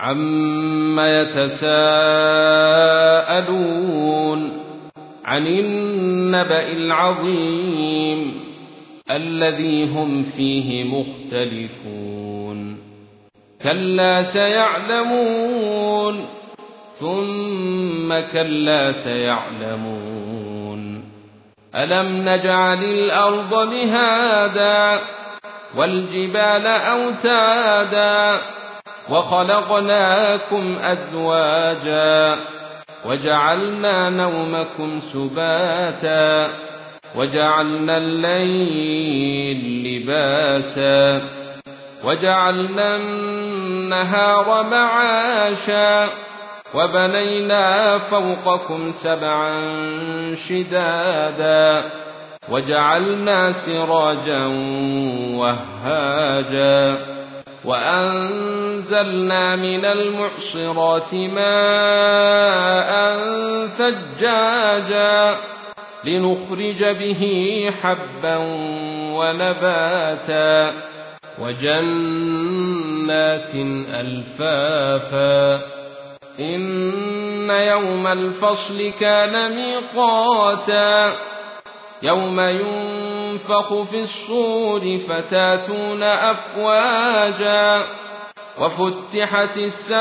عَمَّ يَتَسَاءَلُونَ عَنِ النَّبَإِ الْعَظِيمِ الَّذِي هُمْ فِيهِ مُخْتَلِفُونَ كَلَّا سَيَعْلَمُونَ ثُمَّ كَلَّا سَيَعْلَمُونَ أَلَمْ نَجْعَلِ الْأَرْضَ مِهَادًا وَالْجِبَالَ أَوْتَادًا وَخَلَقْنَاكُمْ أَزْوَاجًا وَجَعَلْنَا نَوْمَكُمْ سُبَاتًا وَجَعَلْنَا اللَّيْلَ لِبَاسًا وَجَعَلْنَا النَّهَارَ مَعَاشًا وَبَنَيْنَا فَوْقَكُمْ سَبْعًا شِدَادًا وَجَعَلْنَا سِرَاجًا وَهَّاجًا وَأَنزَلْنَا مِنَ الْمُعْصِرَاتِ مَاءً ثَجَّاجًا لِنُخْرِجَ بِهِ حَبًّا وَنَبَاتًا وَجَنَّاتٍ أَلْفَافًا إِنَّ يَوْمَ الْفَصْلِ كَانَ مِيقَاتًا يَوْمَ يُنفَخُ فِي الصُّورِ فَتَأْتُونَ أَفْوَاجًا وَفُتِحَتِ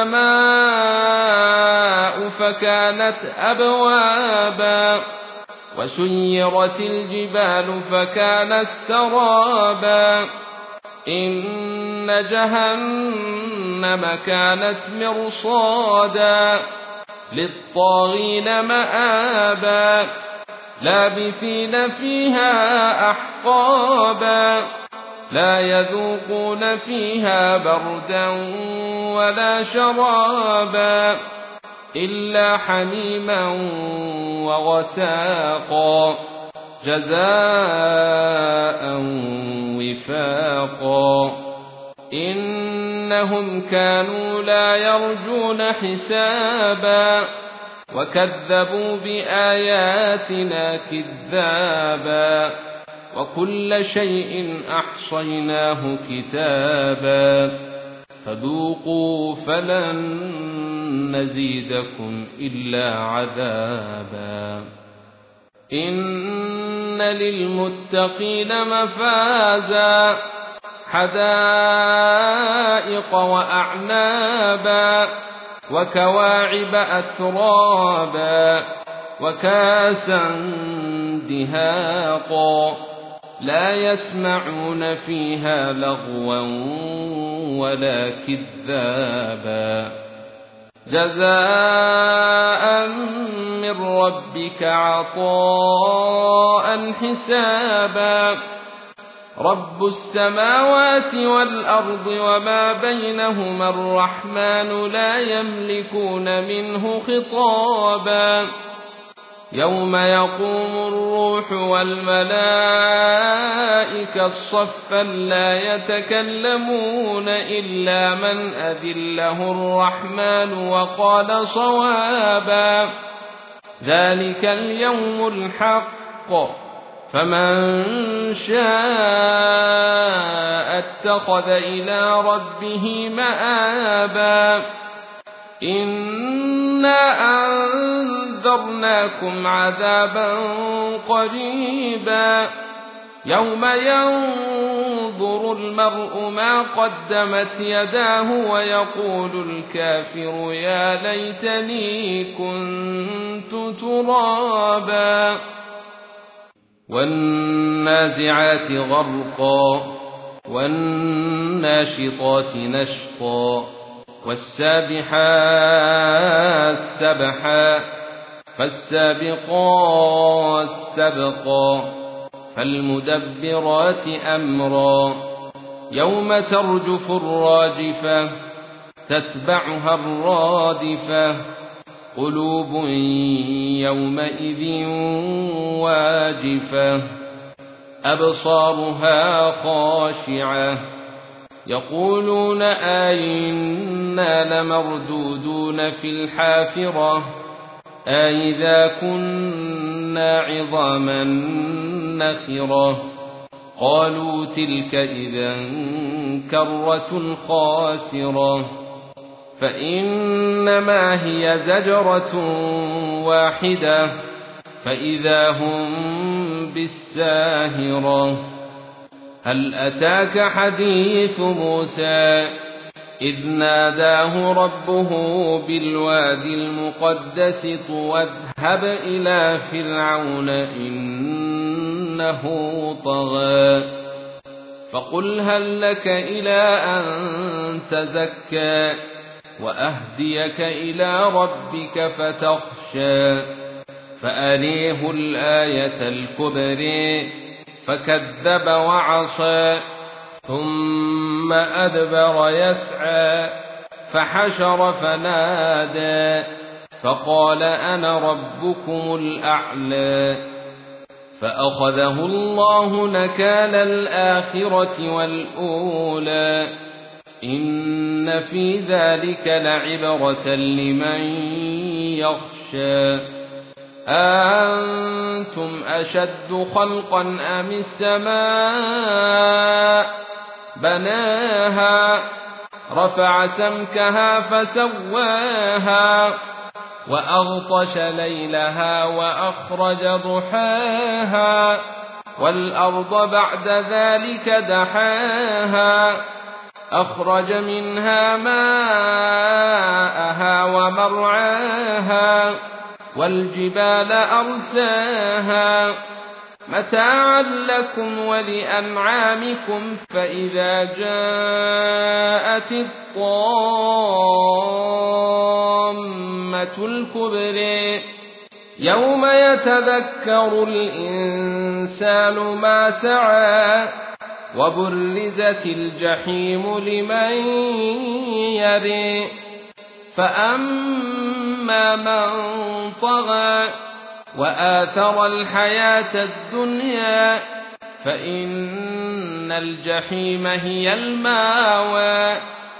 السَّمَاءُ فَكَانَتْ أَبْوَابًا وَسُيِّرَتِ الْجِبَالُ فَكَانَتْ سَرَابًا إِنَّ جَهَنَّمَ كَانَتْ مِرْصَادًا لِلطَّاغِينَ مَآبًا لَابِثِينَ فِيهَا أَحْقَابًا لَا يَذُوقُونَ فِيهَا بَرْدًا وَلَا شَرَابًا إِلَّا حَمِيمًا وَغَسَّاقًا جَزَاءً وِفَاقًا إِنَّهُمْ كَانُوا لَا يَرْجُونَ حِسَابًا وَكَذَّبُوا بِآيَاتِنَا كِذَّابًا وَكُلَّ شَيْءٍ أَحْصَيْنَاهُ كِتَابًا فَذُوقُوا فَلَن نَّزِيدَكُمْ إِلَّا عَذَابًا إِنَّ لِلْمُتَّقِينَ مَفَازًا حَدَائِقَ وَأَعْنَابًا وَكَوَاعِبَ أَتْرَابًا وَكَأْسًا دِهَاقًا لَا يَسْمَعُونَ فِيهَا لَغْوًا وَلَا كِذَّابًا جَزَاءً مِّن رَّبِّكَ عَطَاءً حِسَابًا رَبُّ السَّمَاوَاتِ وَالْأَرْضِ وَمَا بَيْنَهُمَا الرَّحْمَنُ لَا يَمْلِكُونَ مِنْهُ خِطَابًا يَوْمَ يَقُومُ الرُّوحُ وَالْمَلَائِكَةُ صَفًّا لَّا يَتَكَلَّمُونَ إِلَّا مَنْ أَذِنَ لَهُ الرَّحْمَنُ وَقَالَ صَوَابًا ذَلِكَ الْيَوْمُ الْحَقُّ فَمَن شَاءَ اتَّخَذَ إِلَىٰ رَبِّهِ مَآبًا إِنَّا أَنذَرْنَاكُمْ عَذَابًا قَرِيبًا يَوْمَ يَنظُرُ الْمَرْءُ مَا قَدَّمَتْ يَدَاهُ وَيَقُولُ الْكَافِرُ يَا لَيْتَنِي كُنتُ تُرَابًا وَالنَّازِعَاتِ غَرْقًا وَالنَّاشِطَاتِ نَشْطًا وَالسَّابِحَاتِ سَبْحًا فَالسَّابِقَاتِ سَبْقًا فَالْمُدَبِّرَاتِ أَمْرًا يَوْمَ تَرْجُفُ الرَّاجِفَةُ تَتْبَعُهَا الرَّادِفَةُ قُلُوبٌ يَوْمَئِذٍ وَاجِفَةٌ أَبْصَارُهَا خَاشِعَةٌ يَقُولُونَ أَإِنَّا لَمَرْدُودُونَ فِي الْحَافِرَةِ أَإِذَا كُنَّا عِظَامًا نَخِرَةً قَالُوا تِلْكَ إِذًا كَرَّةٌ خَاسِرَةٌ فإنما هي زجرة واحدة فإذا هم بالساهرة. هل أتاك حديث موسى إذ ناداه ربه بالوادي المقدس طوى اذهب إلى فرعون إنه طغى فقل هل لك إلى أن تزكى وأهديك إلى ربك فتخشى فأريه الآية الكبرى فكذب وعصى ثم أدبر يسعى فحشر فنادى فقال أنا ربكم الأعلى فأخذه الله نكال الآخرة والأولى إن في ذلك لعبرة لمن يخشى. أنتم أشد خلقا أم السماء بناها رفع سمكها فسواها وأغطش ليلها وأخرج ضحاها والأرض بعد ذلك دحاها أخرج منها ماءها ومرعاها والجبال أرساها متاعا لكم ولأنعامكم فإذا جاءت الطامة الكبرى يوم يتذكر الإنسان ما سعى وبرزت الجحيم لمن يرى فأما من طغى وآثر الحياة الدنيا فإن الجحيم هي الماوى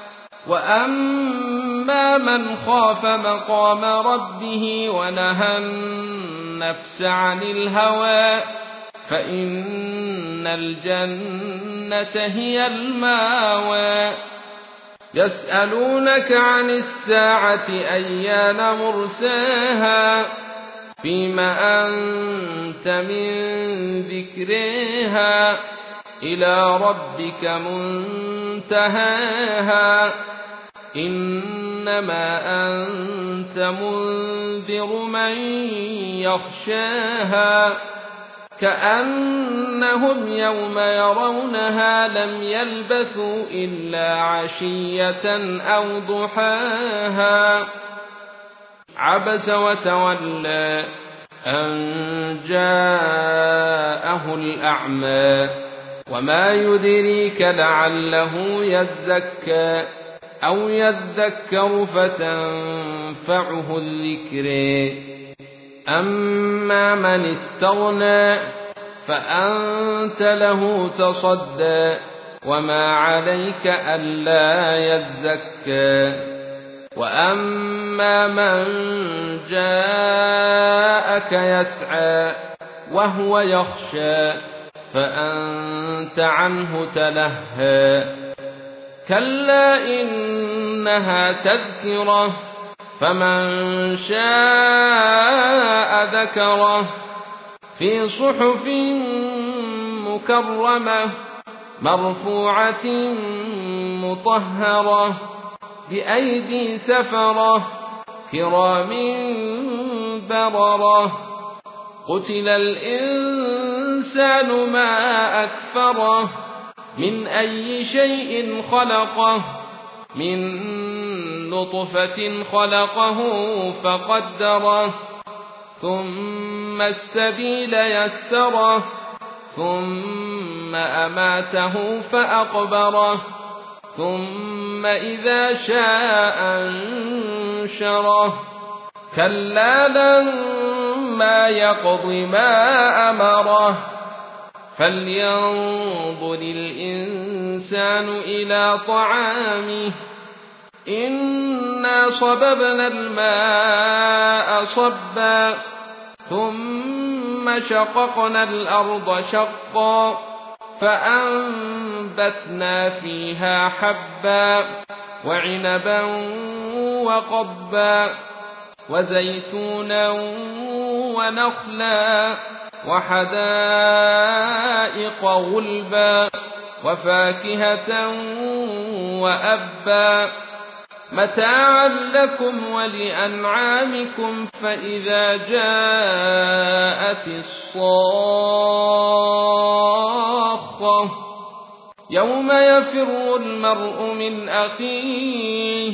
وأما من خاف مقام ربه ونهى النفس عن الهوى فإن الجنة هي الماوى. يسألونك عن الساعة أيان مرساها فيما أنت من ذكرها إلى ربك منتهاها إنما أنت منذر من يخشاها كأنهم يوم يرونها لم يلبثوا إلا عشية أو ضحاها. عبس وتولى أن جاءه الأعمى وما يدريك لعله يزكى أو يذكر فتنفعه الذكر. أما من استغنى فأنت له تصدى وما عليك ألا يزكى. وأما من جاءك يسعى وهو يخشى فأنت عنه تلهى كلا إنها تذكرة فمن شاء ذكره في صحف مكرمة مرفوعة مطهرة بأيدي سفرة كرام بررة. قتل الإنسان ما أكفره من أي شيء خلقه من نطفة خلقه فقدره ثم السبيل يسره ثم أماته فأقبره ثم إذا شاء أنشره كلا لما يقض ما أمره. فلينظر الإنسان إلى طعامه إنا صببنا الماء صبا ثم شققنا الأرض شقا فأنبتنا فيها حبا وعنبا وقضبا وزيتونا ونخلا وحدائق غلبا وفاكهة وأبا متاعا لكم ولأنعامكم فإذا جاءت الصاخة يوم يفر المرء من أخيه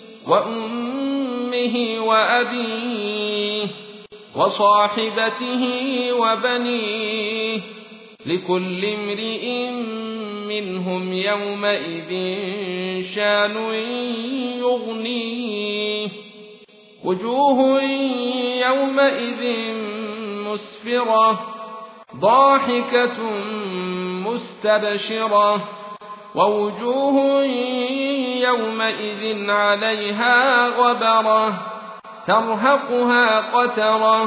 وأمه وأبيه وصاحبته وبنيه لكل امرئ منهم يومئذ شان يغنيه وجوه يومئذ مسفرة ضاحكة مستبشرة ووجوه يومئذ عليها غبرة ترهقها قترة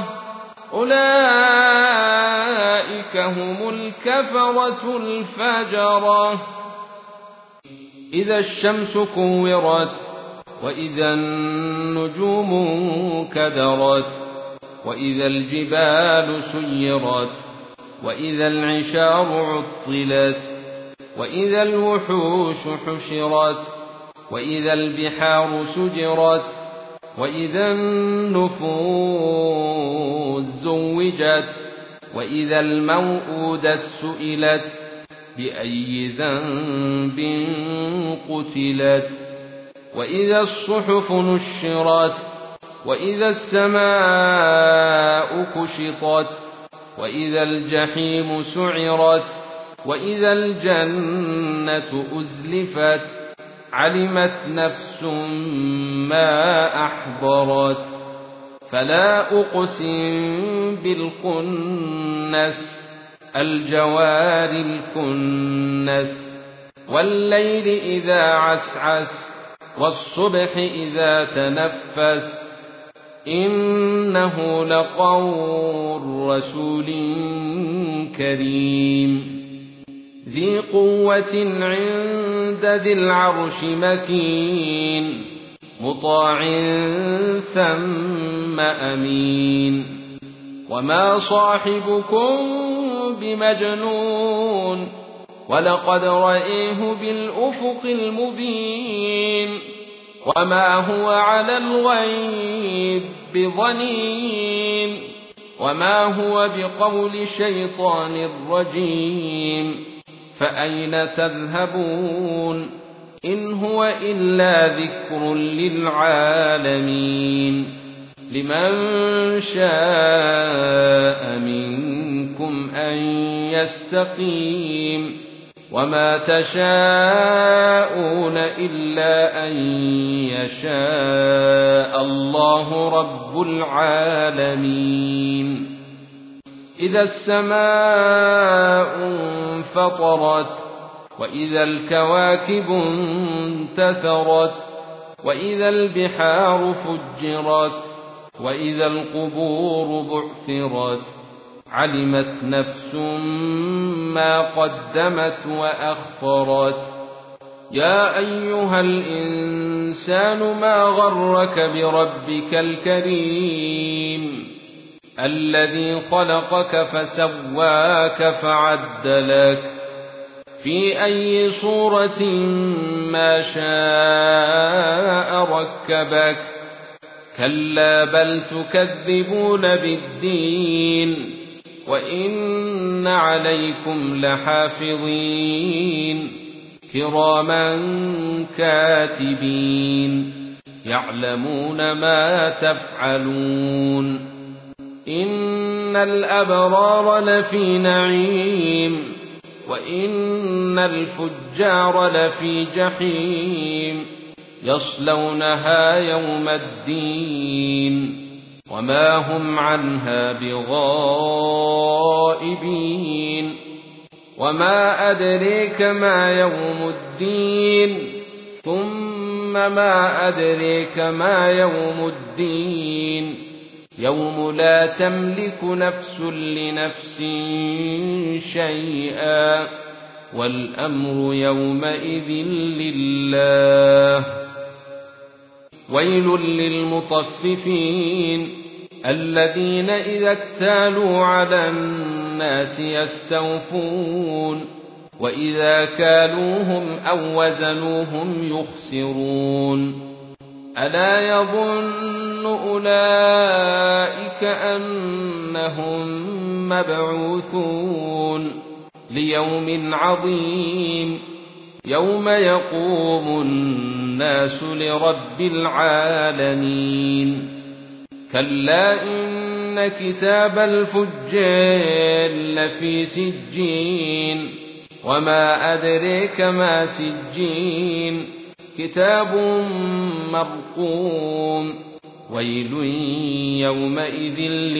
أولئك هم الكفرة الفجرة إذا الشمس كورت وإذا النجوم كدرت وإذا الجبال سيرت وإذا العشار عطلت وإذا الوحوش حشرت وإذا البحار سجرت وإذا النفوس زوجت وإذا الموءودة سئلت بأي ذنب قتلت وإذا الصحف نشرت وإذا السماء كشطت وإذا الجحيم سعرت وإذا الجنة أزلفت علمت نفس ما أحضرت فلا أقسم بالخنس الجوار الكنس والليل إذا عسعس والصبح إذا تنفس إنه لقول رسول كريم ذي قوة عند ذي العرش مكين مطاع ثم أمين وما صاحبكم بمجنون ولقد رأيه بالأفق المبين وما هو على الغيب بضنين وما هو بقول شيطان رجيم فأين تذهبون إن هو إلا ذكر للعالمين لمن شاء منكم أن يستقيم وما تشاءون إلا أن يشاء الله رب العالمين إذا السماء انفطرت وإذا الكواكب انتثرت وإذا البحار فجرت وإذا القبور بعثرت علمت نفس ما قدمت وأخرت يا أيها الإنسان ما غرك بربك الكريم الذي خلقك فسواك فعدلك في أي صورة ما شاء ركبك كلا بل تكذبون بالدين وإن عليكم لحافظين كراما كاتبين يعلمون ما تفعلون إن الأبرار لفي نعيم وإن الفجار لفي جحيم يصلونها يوم الدين وما هم عنها بغائبين وما أدريك ما يوم الدين ثم ما أدريك ما يوم الدين يوم لا تملك نفس لنفس شيئا والأمر يومئذ لله ويل للمطففين الذين إذا اكتالوا على الناس يستوفون وإذا كالوهم أو وزنوهم يخسرون ألا يظن أولئك أنهم مبعوثون ليوم عظيم يوم يقوم الناس لرب العالمين كلا إن كتاب الفجار لفي سجين وما أدريك ما سجين كتاب مرقوم ويل يومئذ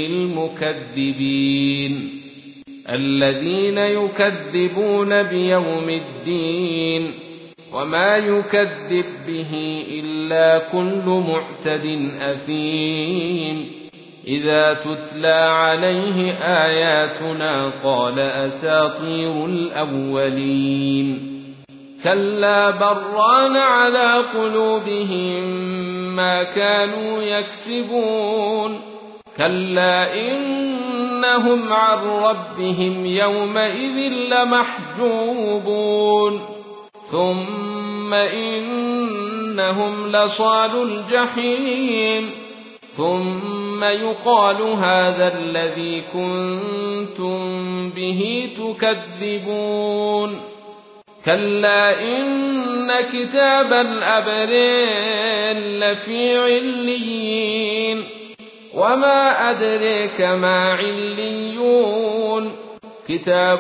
للمكذبين الذين يكذبون بيوم الدين وما يكذب به إلا كل معتد أثيم إذا تتلى عليه آياتنا قال أساطير الأولين كلا بران على قلوبهم ما كانوا يكسبون كلا إنهم عن ربهم يومئذ لمحجوبون ثم إنهم لصالو الجحيم ثم يقال هذا الذي كنتم به تكذبون كلا إن كتاب الأبرار لفي عليين وما أدريك ما عليون كتاب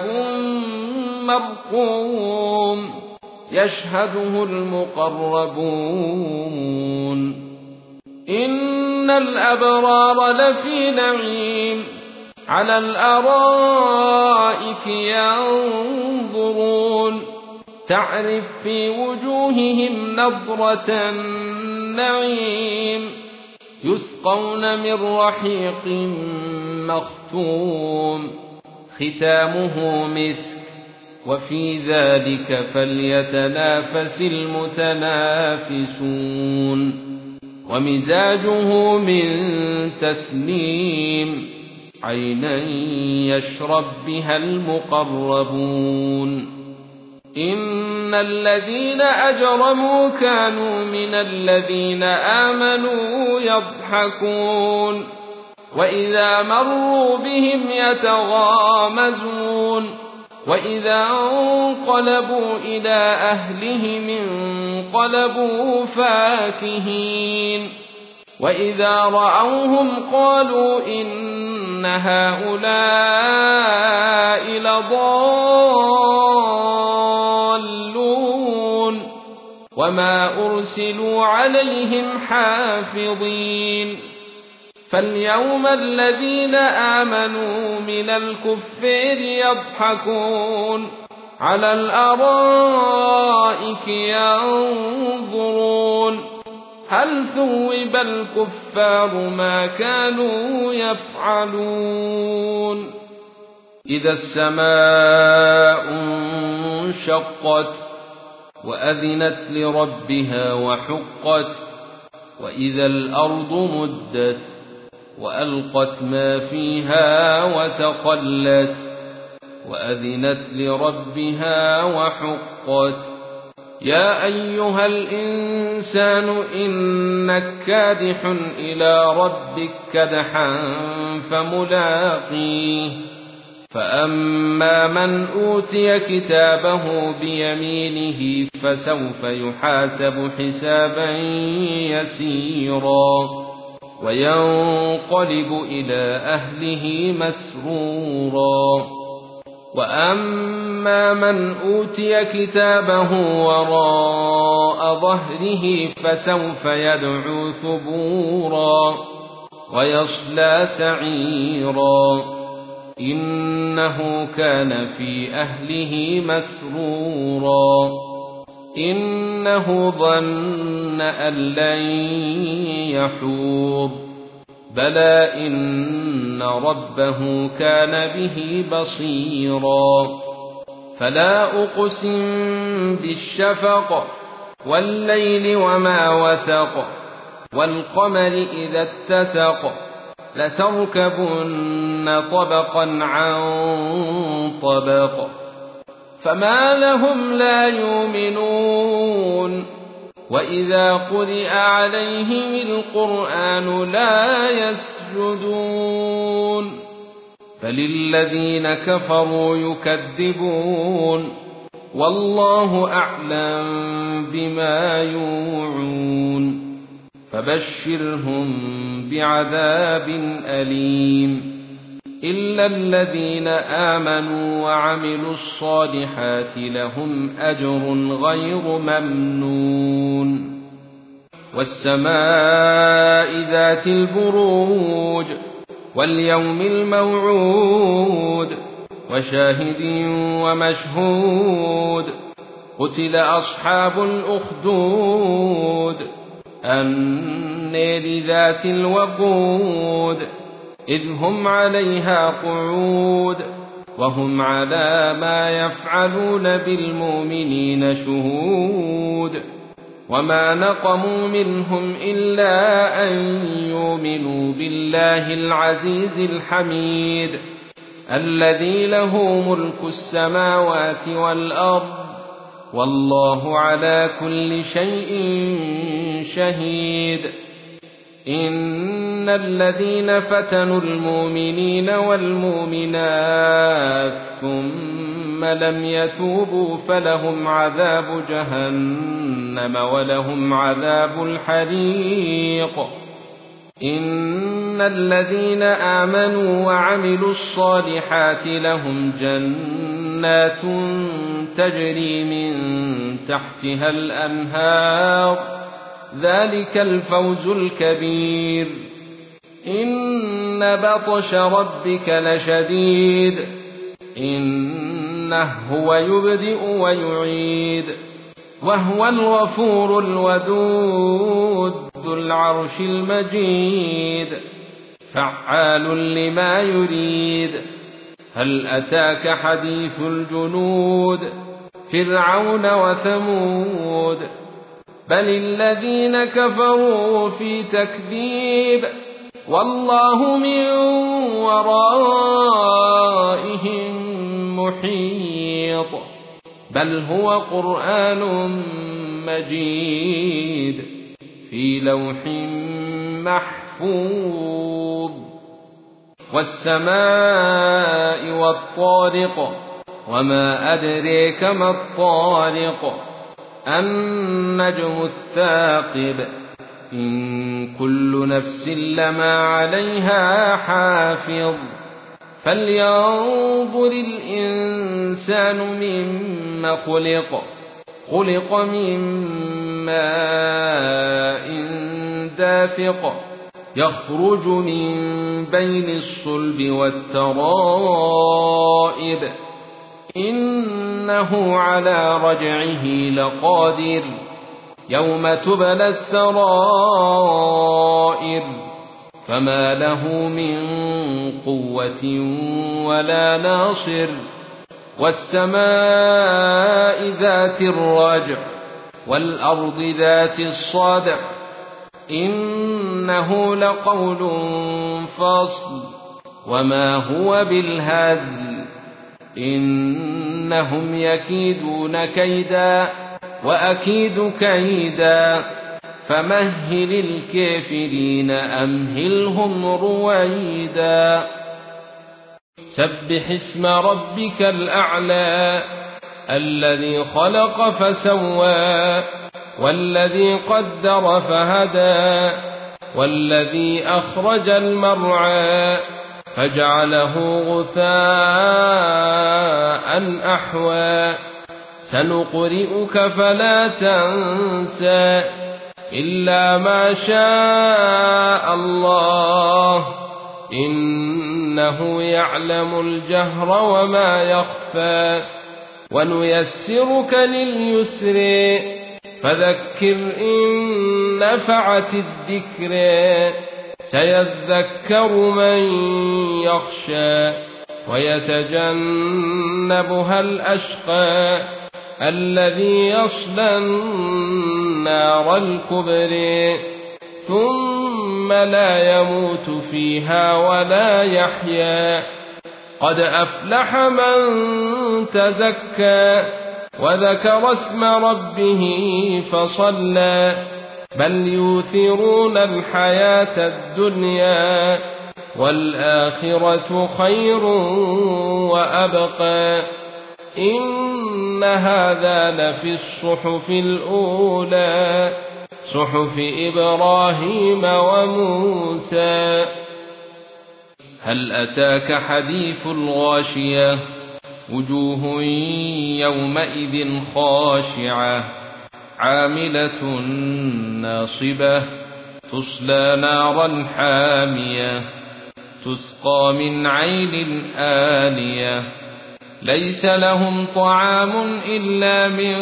مرقوم يشهده المقربون إن الأبرار لفي نعيم على الأرائك ينظرون تعرف في وجوههم نضرة النعيم يسقون من رحيق مختوم ختامه مسك وفي ذلك فليتنافس المتنافسون ومزاجه من تسنيم عينا يشرب بها المقربون إن الذين أجرموا كانوا من الذين آمنوا يضحكون وإذا مروا بهم يتغامزون وإذا انقلبوا إلى أهلهم انقلبوا فاكهين وإذا رأوهم قالوا إن هؤلاء لضالون وما أرسلوا عليهم حافظين فاليوم الذين آمنوا من الكفار يضحكون على الأرائك ينظرون هل ثوب الكفار ما كانوا يفعلون إذا السماء انشقت وأذنت لربها وحقت وإذا الأرض مدت وألقت ما فيها وتقلت وأذنت لربها وحقت يا أيها الإنسان إنك كادح إلى ربك كدحا فملاقيه فأما من أوتي كتابه بيمينه فسوف يحاسب حسابا يسيرا وينقلب إلى أهله مسرورا وأما من أوتي كتابه وراء ظهره فسوف يدعو ثبورا ويصلى سعيرا إنه كان في أهله مسرورا إنه ظن أن لن يحور بلى إن ربه كان به بصيرا فلا أقسم بالشفق والليل وما وسق والقمر إذا اتسق لتركبن طبقا عن طبق فما لهم لا يؤمنون وإذا قرئ عليهم القرآن لا يسجدون بل الذين كفروا يكذبون والله أعلم بما يوعون فبشرهم بعذاب أليم إلا الذين آمنوا وعملوا الصالحات لهم أجر غير ممنون والسماء ذات البروج واليوم الموعود وشاهد ومشهود قتل أصحاب الأخدود النار ذات الوقود إذ هم عليها قعود وهم على ما يفعلون بالمؤمنين شهود وما نقموا منهم إلا أن يؤمنوا بالله العزيز الحميد الذي له ملك السماوات والأرض والله على كل شيء شهيد إن الذين فتنوا المؤمنين والمؤمنات ثم لم يتوبوا فلهم عذاب جهنم ولهم عذاب الحريق إن الذين آمنوا وعملوا الصالحات لهم جنات تجري من تحتها الأنهار ذلك الفوز الكبير إن بطش ربك لشديد إنه هو يبدئ ويعيد وهو الغفور الودود ذو العرش المجيد فعال لما يريد هل أتاك حديث الجنود فرعون وثمود بل الذين كفروا في تكذيب والله من ورائهم محيط بل هو قرآن مجيد في لوح محفوظ والسماء والطارق وما أدريك ما الطارق النجم الثاقب إن كل نفس لما عليها حافظ فلينظر الإنسان مما خلق من ماء دافق يخرج من بين الصلب والترائب إنه على رجعه لقادر يوم تبلى السرائر فما له من قوة ولا ناصر والسماء ذات الرجع والأرض ذات الصدع إنه لقول فصل وما هو بالهزل إنهم يكيدون كيدا وأكيد كيدا فمهل الكافرين أمهلهم رويدا سبح اسم ربك الأعلى الذي خلق فسوى والذي قدر فهدى والذي أخرج المرعى فجعله غثاء أحوى سنقرئك فلا تنسى إلا ما شاء الله إنه يعلم الجهر وما يخفى ونيسرك لليسر فذكر إن نفعت الذكر سيذكر من يخشى ويتجنبها الأشقى الذي يصلى النار الكبرى ثم لا يموت فيها ولا يحيا. قد أفلح من تزكى وذكر اسم ربه فصلى بل يؤثرون الحياة الدنيا والآخرة خير وأبقى. إن هذا لفي الصحف الأولى صحف إبراهيم وموسى. هل أتاك حديث الغاشية وجوه يومئذ خاشعة عاملة ناصبة تصلى نارا حامية تسقى من عين آنية ليس لهم طعام إلا من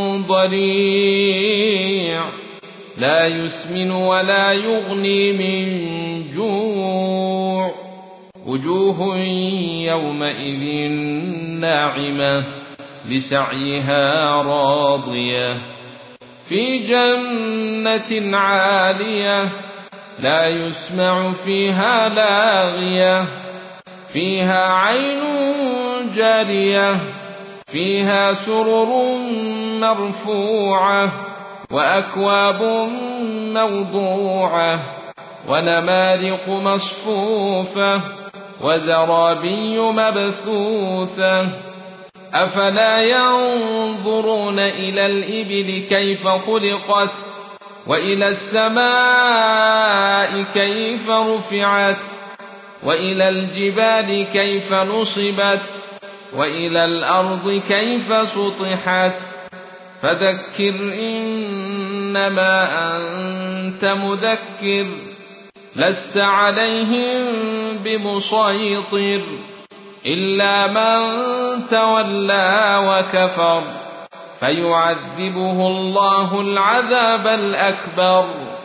ضريع لا يسمن ولا يغني من جوع. وجوه يومئذ ناعمة لسعيها راضية في جنة عالية لا يسمع فيها لاغية فيها عين جارية فيها سرر مرفوعة وأكواب موضوعة ونمارق مصفوفة وزرابي مبثوثة. أفلا ينظرون إلى الإبل كيف خلقت وإلى السماء كيف رفعت وإلى الجبال كيف نصبت وإلى الأرض كيف سطحت. فذكر إنما أنت مذكر لست عليهم بمسيطر إلا من تولى وكفر فيعذبه الله العذاب الأكبر.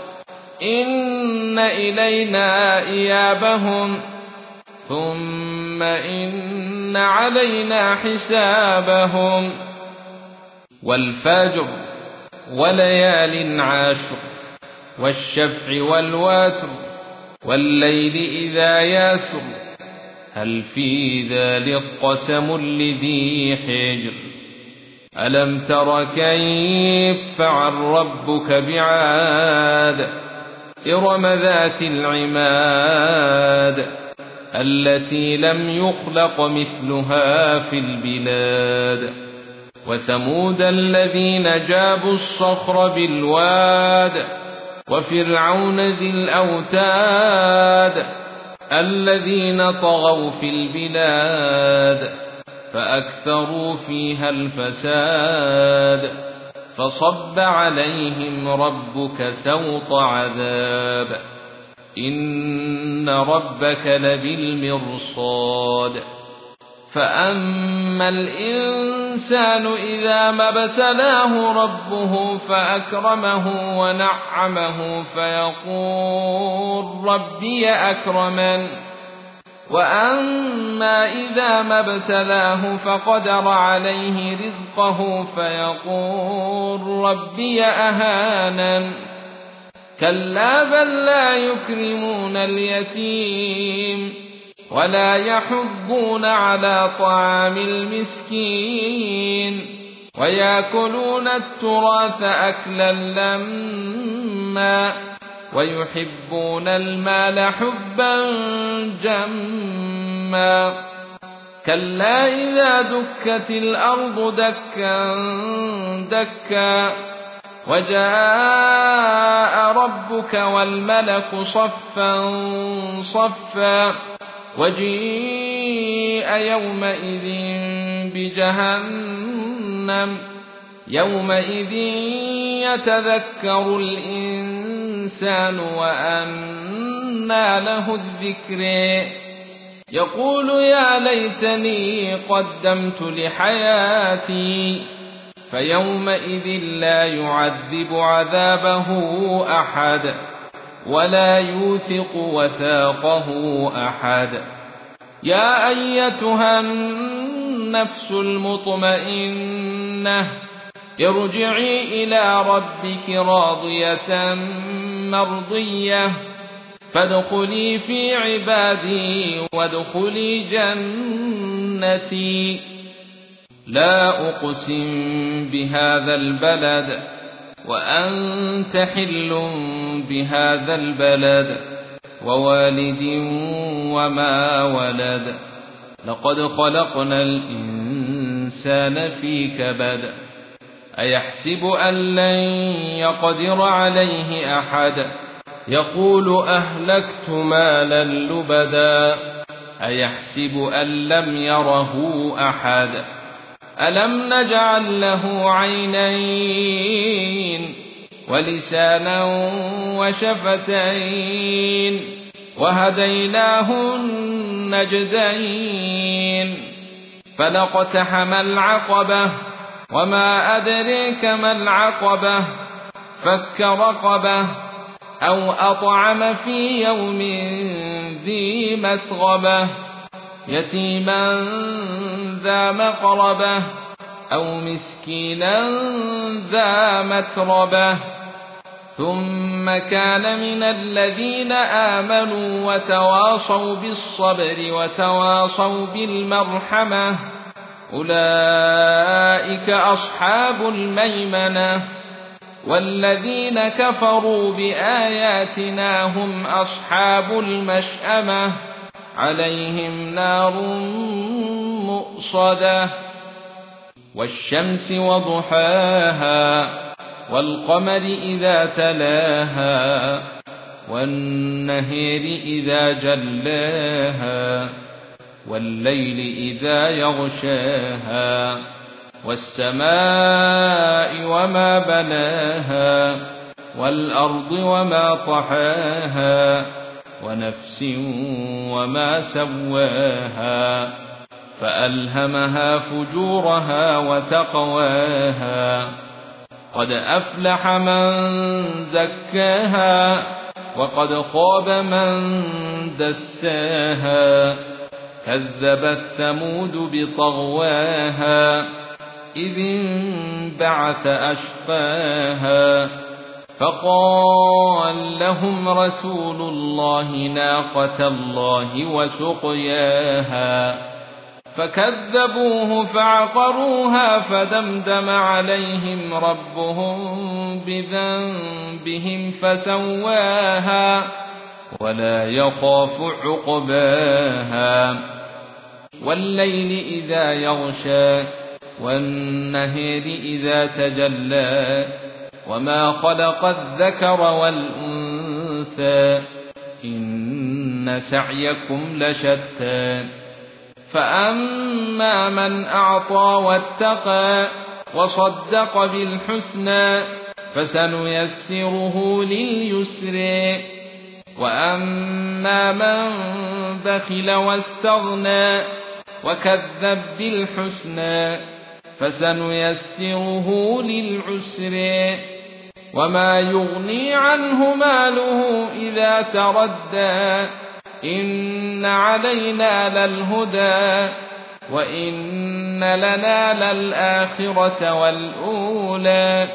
إن إلينا إيابهم ثم إن علينا حسابهم. والفجر وليال عشر والشفع والوتر والليل إذا يسر هل في ذلك قسم لذي حجر. ألم تر كيف فعل ربك بعاد إرم ذات العماد التي لم يخلق مثلها في البلاد. وثمود الذين جابوا الصخر بالواد وفرعون ذي الأوتاد الذين طغوا في البلاد فأكثروا فيها الفساد فصب عليهم ربك سوط عذاب إن ربك لبالمرصاد. فأما الإنسان إذا ما ابتلاه ربه فأكرمه ونعمه فيقول ربي أكرمن وأما إذا ما ابتلاه فقدر عليه رزقه فيقول ربي أهانن. كلا بل لا يكرمون اليتيم ولا يحضون على طعام المسكين ويأكلون التراث أكلا لما ويحبون المال حبا جما. كلا إذا دكت الأرض دكا دكا وجاء ربك والملك صفا صفا وجيء يومئذ بجهنم يومئذ يتذكر الإنسان وأنى له الذكر يقول يا ليتني قدمت لحياتي فيومئذ لا يعذب عذابه أحد ولا يوثق وثاقه أحد. يا أيتها النفس المطمئنة ارجعي إلى ربك راضية مرضية فادخلي في عبادي وادخلي جنتي. لا أقسم بهذا البلد وأنت حل بهذا البلد ووالد وما ولد. لقد خلقنا الإنسان في كبد. أيحسب أن لن يقدر عليه أحد يقول أهلكت مالا لبدا. أيحسب أن لم يره أحد ألم نجعل له عينين ولسانا وشفتين وهديناه النجدين. فلاقتحم العقبة وما أدريك ما العقبة فك رقبة أو أطعم في يوم ذي مسغبة يتيما ذا مقربة أو مسكينا ذا متربة. ثم كان من الذين آمنوا وتواصوا بالصبر وتواصوا بالمرحمة أولئك أصحاب الميمنة. والذين كفروا بآياتنا هم أصحاب المشأمة عليهم نار مؤصدة. والشمس وضحاها والقمر إذا تلاها والنهر إذا جلاها والليل إذا يغشاها والسماء وما بناها والأرض وما طحاها ونفس وما سواها فألهمها فجورها وتقواها. قد أفلح من زكاها وقد خاب من دساها. كذبت ثمود بطغواها إذ انبعث أشقاها فقال لهم رسول الله ناقة الله وسقياها فكذبوه فعقروها فدمدم عليهم ربهم بذنبهم فسواها ولا يخاف عقباها. والليل إذا يغشى والنهر إذا تجلى وما خلق الذكر والأنثى إن سعيكم لشتى. فأما من أعطى واتقى وصدق بالحسنى فسنيسره لليسر. وأما من بخل واستغنى وكذب بالحسنى فسنيسره للعسر. وما يغني عنه ماله إذا تردى إن علينا للهدى وإن لنا للآخرة والأولى.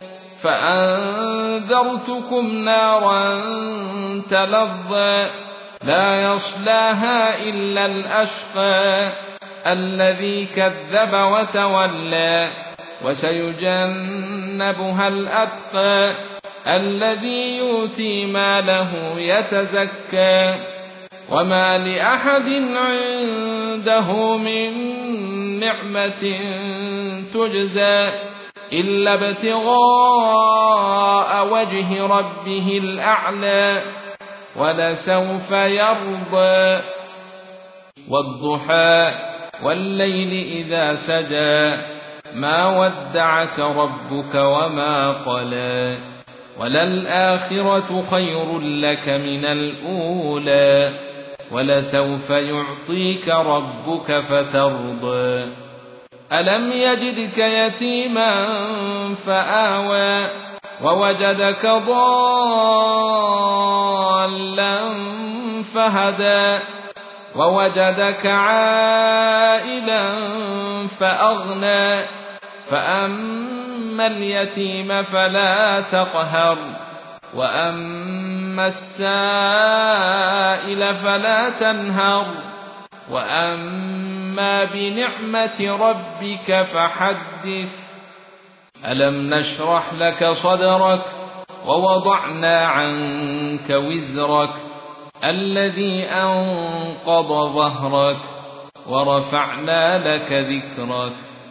فأنذرتكم نارا تلظى لا يصلاها إلا الأشقى الذي كذب وتولى. وسيجنبها الأتقى الذي يؤتي ماله يتزكى. وما لأحد عنده من نعمة تجزى إلا ابتغاء وجه ربه الأعلى ولسوف يرضى. والضحى والليل إذا سجى ما ودعك ربك وما قلى. وللآخرة خير لك من الأولى ولسوف يعطيك ربك فترضى. ألم يجدك يتيما فآوى ووجدك ضالا فهدى ووجدك عائلا فأغنى. فأما اليتيم فلا تقهر وأما السائل فلا تنهر وأما بنعمة ربك فحدث ألم نشرح لك صدرك ووضعنا عنك وزرك الذي أنقض ظهرك ورفعنا لك ذكرك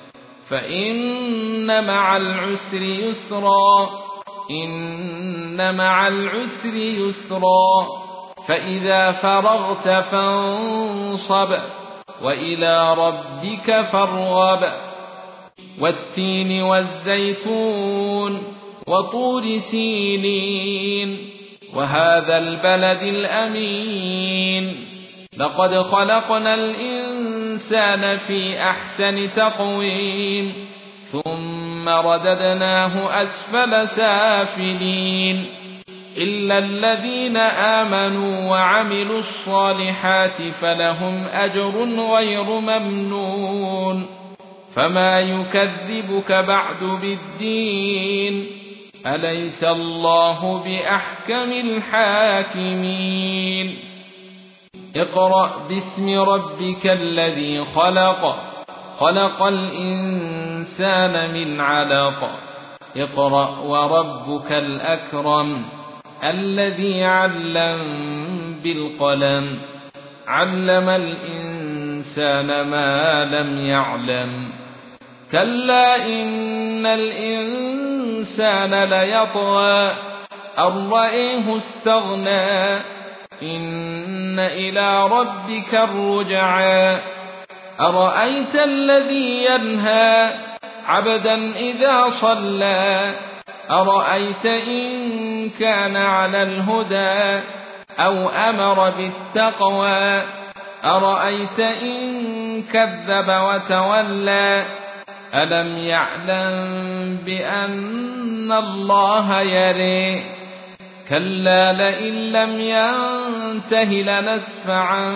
فإن مع العسر يسرا إن مع العسر يسرا فإذا فرغت فانصب وإلى ربك فارغب والتين والزيتون وطور سينين وهذا البلد الأمين لقد خلقنا الإنسان في أحسن تقويم ثم رددناه أسفل سافلين إلا الذين آمنوا وعملوا الصالحات فلهم أجر غير ممنون فما يكذبك بعد بالدين أليس الله بأحكم الحاكمين اقرأ باسم ربك الذي خلق خلق الإنسان من علق اقرأ وربك الأكرم الذي علم بالقلم علم الإنسان ما لم يعلم كلا إن الإنسان ليطغى أن رآه استغنى إن إلى ربك الرجعى أرأيت الذي ينهى عبدا إذا صلى أرأيت إن كان على الهدى أو أمر بالتقوى أرأيت إن كذب وتولى ألم يعلم بأن الله يرى كلا لئن لم ينته لنسفعا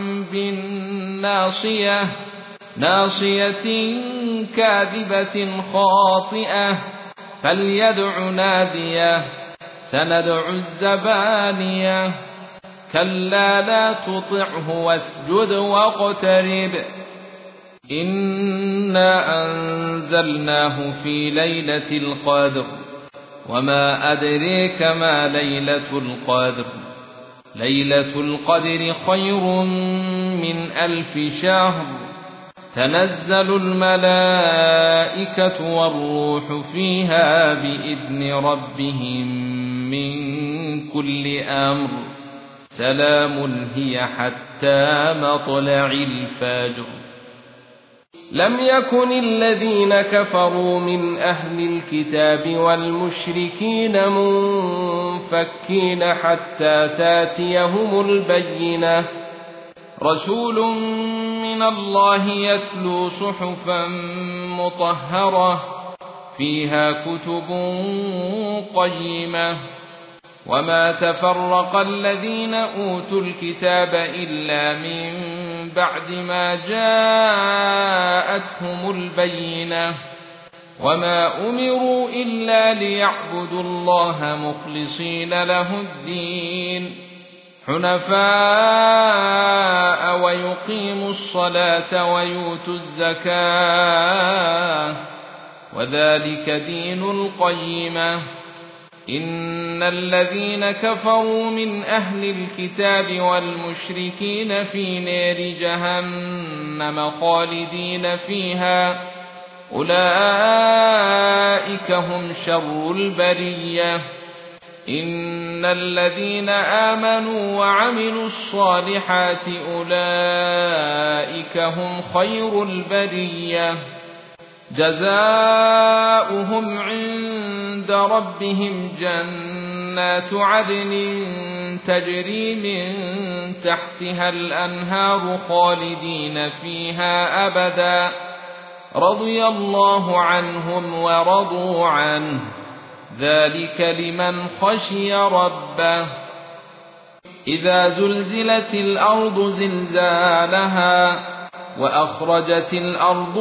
بالناصية ناصية كاذبة خاطئة فليدع ناديه سندع الزبانية كلا لا تطعه واسجد واقترب إنا أنزلناه في ليلة القدر وما أدريك ما ليلة القدر ليلة القدر خير من 1000 شهر تنزل الملائكة والروح فيها بإذن ربهم من كل أمر سلام هي حتى مطلع الفجر لم يكن الذين كفروا من أهل الكتاب والمشركين منفكين حتى تاتيهم البينة رسول من الله يتلو صحفا مطهرة فيها كتب قيمة وما تفرق الذين أوتوا الكتاب إلا من بعد ما جاءتهم البينة وما أمروا إلا ليعبدوا الله مخلصين له الدين حنفاء ويقيموا الصلاة ويؤتوا الزكاة وذلك دين القيمة إن الذين كفروا من أهل الكتاب والمشركين في نار جهنم خالدين فيها أولئك هم شر البرية إن الذين آمنوا وعملوا الصالحات أولئك هم خير البرية جزاؤهم عند ربهم جنات عدن تجري من تحتها الأنهار خالدين فيها أبدا رضي الله عنهم ورضوا عنه ذلك لمن خشي ربه إذا زلزلت الأرض زلزالها وأخرجت الأرض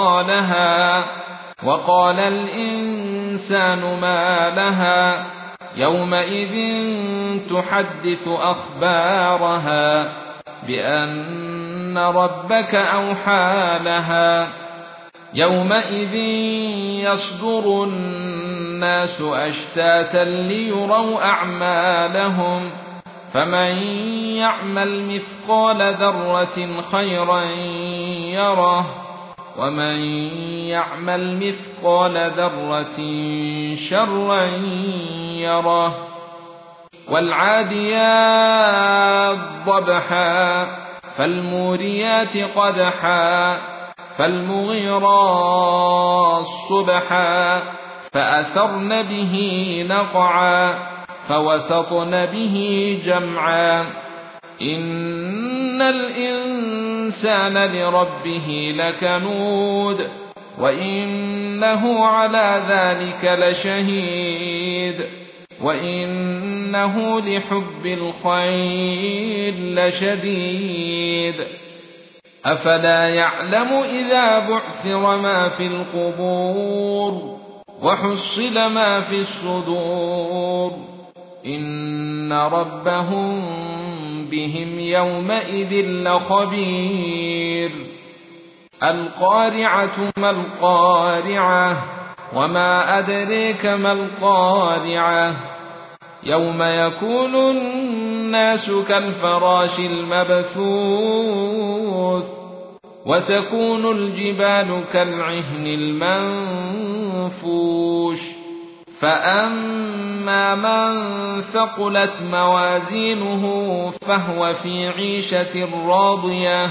أثقالها وقال الإنسان ما لها يومئذ تحدث أخبارها بأن ربك أوحى لها يومئذ يصدر الناس أشتاتا ليروا أعمالهم فمن يعمل مثقال ذرة خيرا يره ومن يعمل مثقال ذرة شرا يره والعاديات ضبحا فالموريات قدحا فالمغيرات صبحا فأثرن به نقعا فوسطن به جمعا إن الإنسان لربه لكنود وإنه على ذلك لشهيد وإنه لحب الخير لشديد أفلا يعلم إذا بعثر ما في القبور وحصل ما في الصدور إن ربهم بهم يومئذ لخبير القارعة ما القارعة وما أدريك ما القارعة يوم يكون الناس كالفراش المبثوث وتكون الجبال كالعهن المنفوش فأما من ثقلت موازينه فهو في عيشة راضية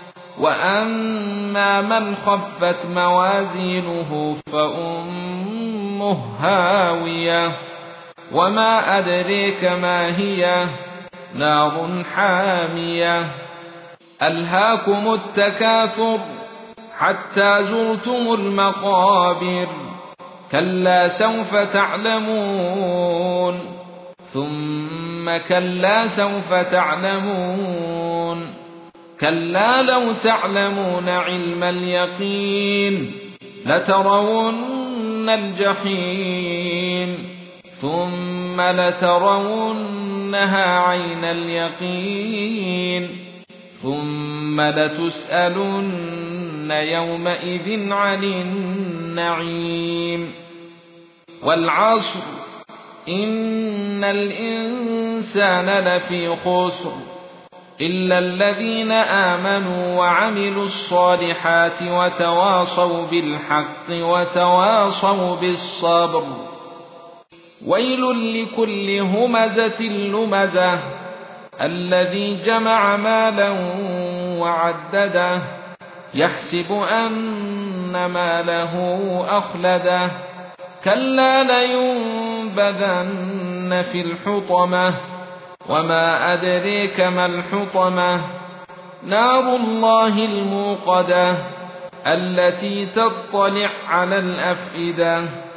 وأما من خفت موازينه فأمه هاوية وما أدريك ما هي نار حامية ألهاكم التكاثر حتى زرتم المقابر كلا سوف تعلمون ثم كلا سوف تعلمون كلا لو تعلمون علم اليقين لترون الجحيم ثم لترونها عين اليقين ثم لتسألن يومئذ عن النعيم والعصر إن الإنسان لفي خسر إلا الذين آمنوا وعملوا الصالحات وتواصوا بالحق وتواصوا بالصبر ويل لكل همزة لمزة الذي جمع مالا وعدده يحسب أن ماله أخلده كلا لينبذن في الحطمة وما أدريك ما الحطمة نار الله الموقدة التي تطلع على الأفئدة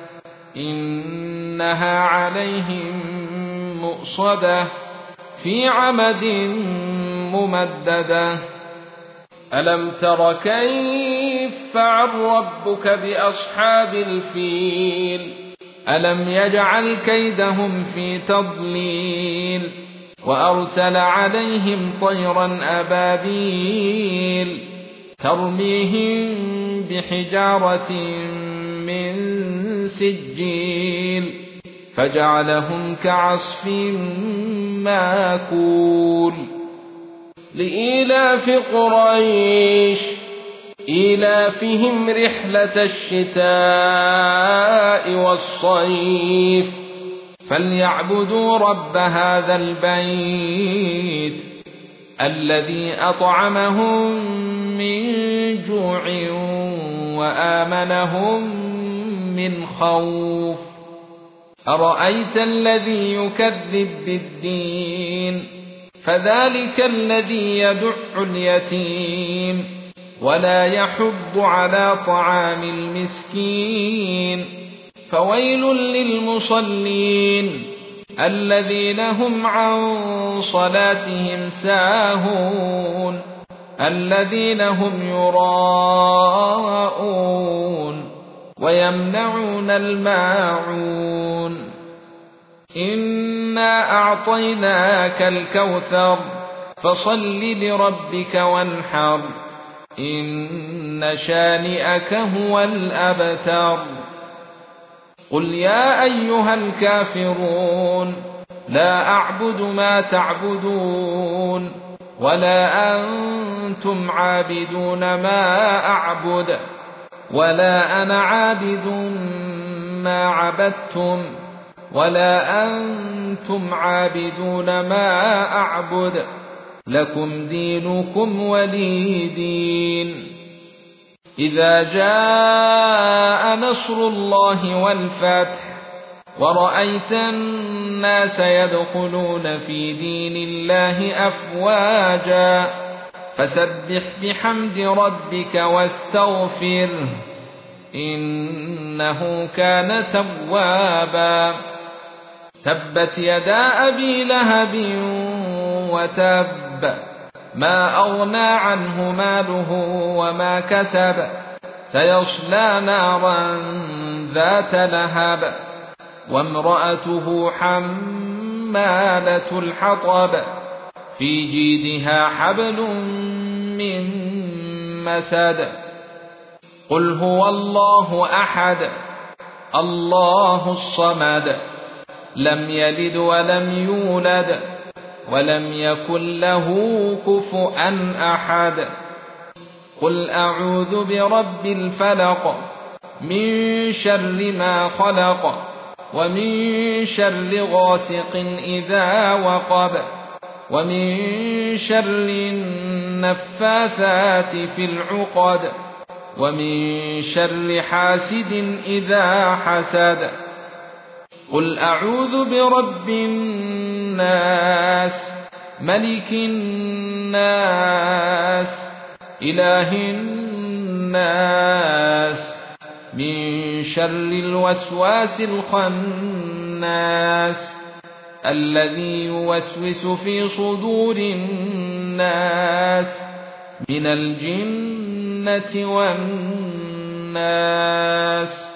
إنها عليهم مؤصدة في عمد ممددة ألم تر كيف فعل ربك بأصحاب الفيل ألم يجعل كيدهم في تضليل وأرسل عليهم طيرا أبابيل ترميهم بحجارة من سجيل فجعلهم كعصف ماكول لإيلاف قريش إيلافهم رحلة الشتاء والصيف فليعبدوا رب هذا البيت الذي أطعمهم من جوع وآمنهم من خوف أرأيت الذي يكذب بالدين فذلك الذي يدع اليتيم ولا يحض على طعام المسكين فويل للمصلين الذين هم عن صلاتهم ساهون الذين هم يراءون ويمنعون الماعون إنا أعطيناك الكوثر فصل لربك وانحر إن شانئك هو الأبتر قل يا أيها الكافرون لا أعبد ما تعبدون ولا أنتم عابدون ما أعبد ولا أنا عابد ما عبدتم ولا أنتم عابدون ما أعبد لكم دينكم ولي دين إذا جاء نصر الله والفتح ورأيت الناس يدخلون في دين الله أفواجا فسبح بحمد ربك واستغفره إنه كان توابا تبت يدا أبي لهب وتب ما أغنى عنه ماله وما كسب سيصلى نارا ذات لهب وامرأته حمالة الحطب في جيدها حبل من مسد قل هو الله أحد الله الصمد لم يلد ولم يولد ولم يكن له كفؤا أحد قل أعوذ برب الفلق من شر ما خلق ومن شر غاسق إذا وقب ومن شر النفاثات في العقد ومن شر حاسد إذا حسد قل أعوذ برب الناس ملك الناس إله الناس من شر الوسواس الخناس الذي يوسوس في صدور الناس من الجنة والناس